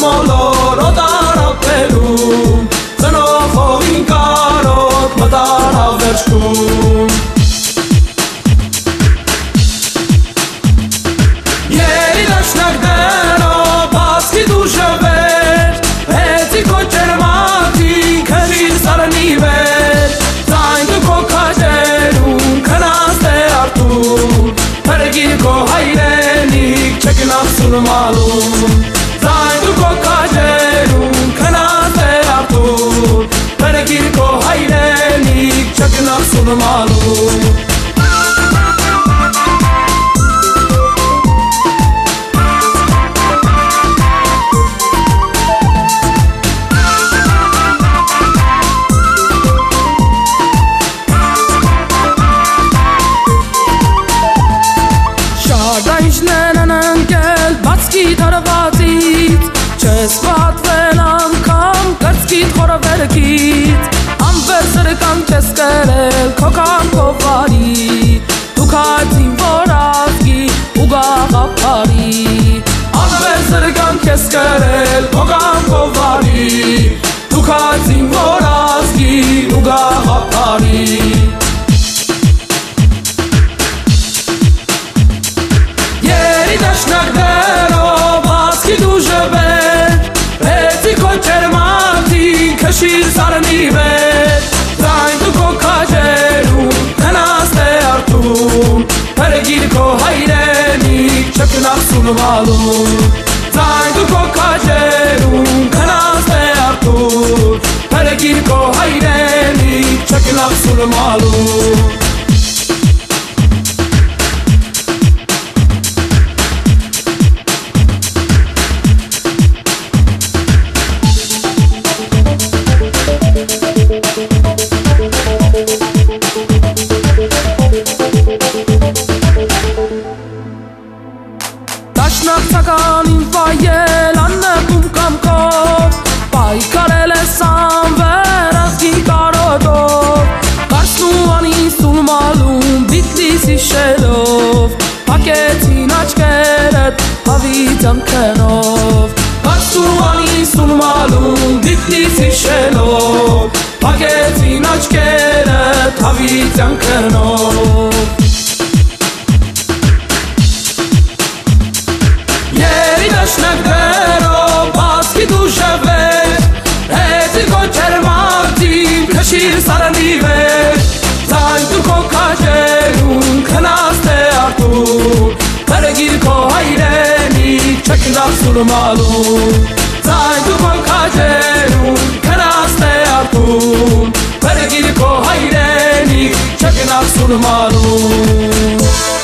մոլորոտ արապերում ծնողողին կարոտ մտարավերջքում Երի դաշնակներով բասկի դուժվեր Հեցի կոչեր մատի քրիր սարնի վեր Ձայն դու քո քաջերում քնած թե արտում Պրգիր քո հայրենիք չկնավ սուրմալում Ձայն դու քո քաջերում քնած թե արտում Պրգիր քո հայրենիք չկնավ սուրմալում Չես պատվել անգամ կրծքիդ խորովերքիդ Անվեր սրկան չես կրել քո կամքովարի Դու քածին որ ազգի ու գաղափարի Անվեր սրկան չես կրել քո կամքովարի Դու քածին որ ազգի ու գաղափարի Երի դաշնակներով ասկի դուժվեր Քշիր սարնի վեր Ձայն դու քո քաջերում քնած թե արտում Պրգիր քո հայրենիք չկնավ սուրմալում Ձայն դու քո քաջերում քնած թե արտում Պրգիր քո հայրենիք չկնավ սուրմալում Դաշնակցականին վայել աննեպում կամքով Պայքարել ես անվեր ազգին կարոտով Կարսնու անի սուրմալում բիթլիս իշելով Պակեցին աչկերդ հավից ամքենով Կարսնու անի սուրմալում բիթլիս իշելով Պակեցին աչկերդ հավից ամքենով Դաշնակներով բասկի դուժվեր Հեցի կոչեր մատին քշիր սարնի վեր Ձայն դու քո քաջերում քնած թե արտում Պրգիր քո հայրենիք չկնավ սուրմալում Ձայն դու քո քաջերում քնած թե արտում Պրգիր քո հայրենիք չկնավ սուրմալում